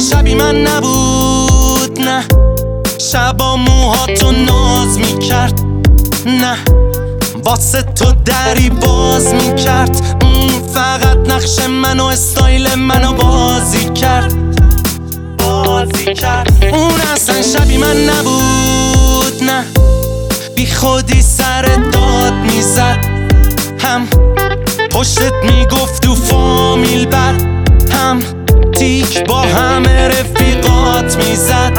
شبی من نبود، نه شبا موهاتو ناز میکرد، نه واسه تو دری باز میکرد، فقط نقش منو استایل منو بازی کرد. اون اصلا شبی من نبود، نه بی خودی سر داد میزد، هم پشتت میگفت تو فامیل بد، هم تیک با همه رفیقات میزد.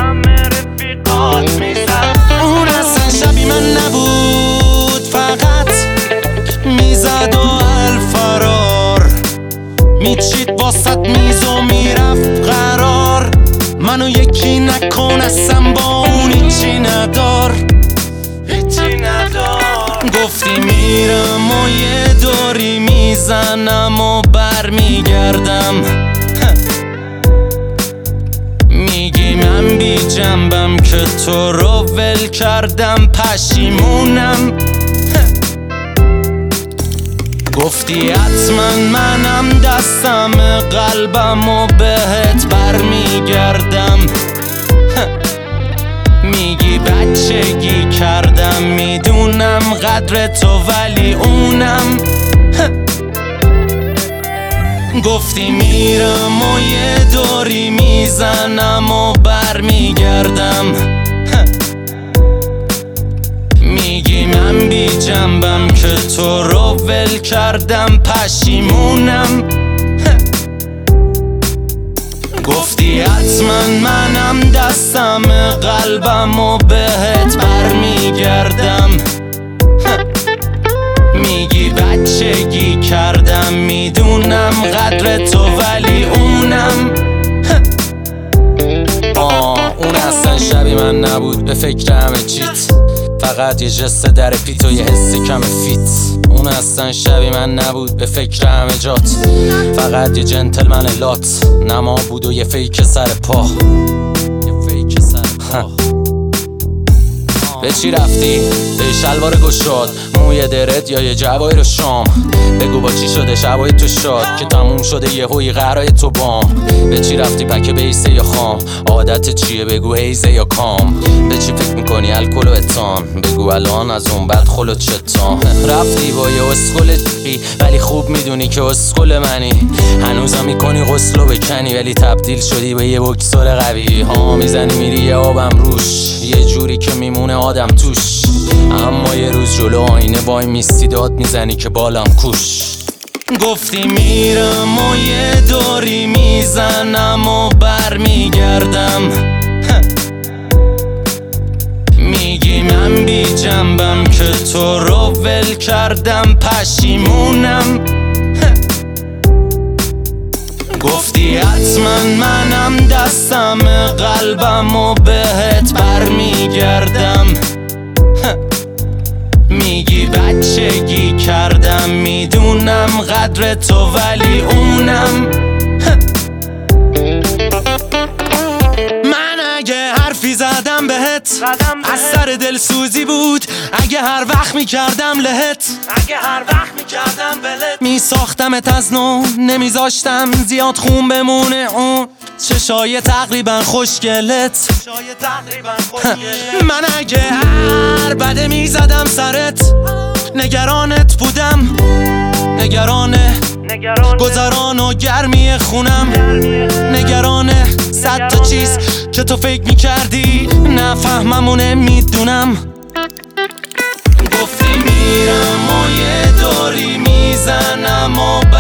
اون اصلا شبی من نبود، فقط میزد و الفرار میچید واسط میز و میرفت قرار. منو یکی نکن اصلا با اون هیچی ندار. گفتی میرم و یه دوری میزنم و برمیگردم، میگی من بی جنبم که تو رو ول کردم، پشیمونم. گفتی حتما منم دستم قلبم و بهت برمیگردم، میگی بچگی کردم میدونم قدر تو ولی اونم. گفتی میرم و یه دوری میزنم و برمیگردم، میگی من بی جنبم که تو رو ول کردم، پشیمونم. گفتی حتما منم دستم قلبم و بهت برمیگردم، میگی بچگی کردم میدونم قدر تو ولی اونم. اون اصلا شبی من نبود، به فکر همه چیت، فقط یه جست در پیت و یه حس کم فیت. اون اصلا شبی من نبود، به فکر همه جات، فقط یه جنتلمن لات، نما بود و یه فیک سر پا. به چی رفتی؟ به شلوار گشاد، موی درت یا یه جواهر شام؟ بگو با چی شده شبای تو شاد که تموم شده یه هوی قرای تو بام؟ به چی رفتی پک بیسه یا خام؟ عادت چیه بگو هیزه یا کام؟ به چی فکر میکنی الکل و اتان؟ بگو الان از اون بعد خلوت چتان؟ رفتی با یه اسکل چی ولی خوب میدونی که اسکل منی، هنوزم میکنی غسلو بکنی ولی تبدیل شدی به یه بکسور قوی. ها میزنی میری یه آبم روش، یه جوری که میمونه آدم توش، اما یه روز جلو آینه وای میستی داد میزنی که بالم کوش. گفتی میرم و یه دوری میزنم و برمیگردم، میگی من بی جنبم که تو رو ول کردم، پشیمونم. گفتی حتما منم دستم قلبم و بهت برمیگردم، میگی بچگی کردم میدونم قدر تو ولی اونم. من اگه حرفی زدم بهت از سر دلسوزی بود، اگه هر وقت میکردم لهت، میساختمت از نو، نمیذاشتم زیاد خون بمونه اون چشای تقریبا خوشگلت. من اگه هر بده میزدم سرت، نگرانت بودم، نگران گذران و گرمی خونم، نگران 100 تا چیز که تو فکر میکردی نفهمم و نمیدونم. گفتی میرم و یه دوری میزنم و